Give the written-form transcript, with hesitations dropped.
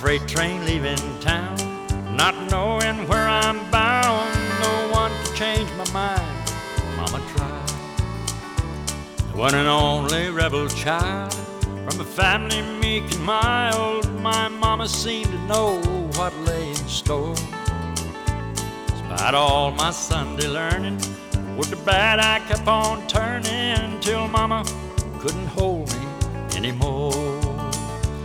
freight train leaving town, not knowing where I'm bound. No one could change my mind. Mama tried. The one and only rebel child from a family meek and mild. My mama seemed to know what lay in store. Despite all my Sunday learning, with the bad I kept on turning till mama couldn't hold me anymore.